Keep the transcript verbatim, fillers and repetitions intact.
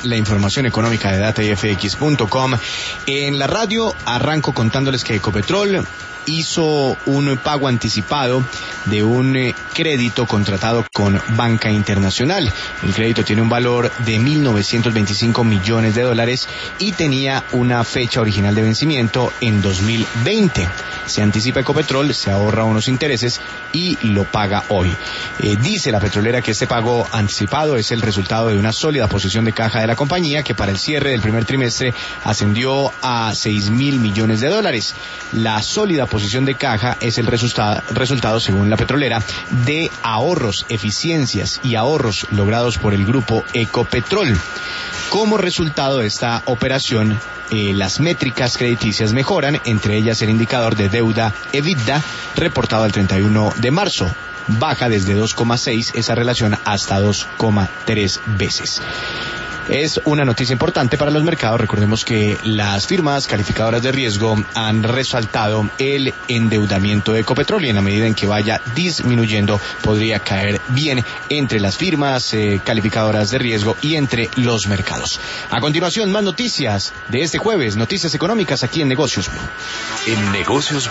la información económica de data y f x punto com. En la radio arranco contándoles que Ecopetrol hizo un pago anticipado de un eh, crédito contratado con Banca Internacional. El crédito tiene un valor de mil novecientos veinticinco millones de dólares y tenía una fecha original de vencimiento en dos mil veinte. Se anticipa Ecopetrol, se ahorra unos intereses y lo paga hoy. Eh, dice la petrolera que este pago anticipado es el resultado de una sólida posición de caja de la compañía, que para el cierre del primer trimestre ascendió a seis mil millones de dólares. La sólida posición de caja es el resulta- resultado, según la petrolera, de ahorros, eficiencias y ahorros logrados por el grupo Ecopetrol. Como resultado de esta operación, eh, las métricas crediticias mejoran, entre ellas el indicador de deuda EBITDA reportado el treinta y uno de marzo. Baja desde dos coma seis esa relación hasta dos coma tres veces. Es una noticia importante para los mercados. Recordemos que las firmas calificadoras de riesgo han resaltado el endeudamiento de Ecopetrol y en la medida en que vaya disminuyendo podría caer bien entre las firmas eh, calificadoras de riesgo y entre los mercados. A continuación, más noticias de este jueves, noticias económicas aquí en Negocios Blue. En Negocios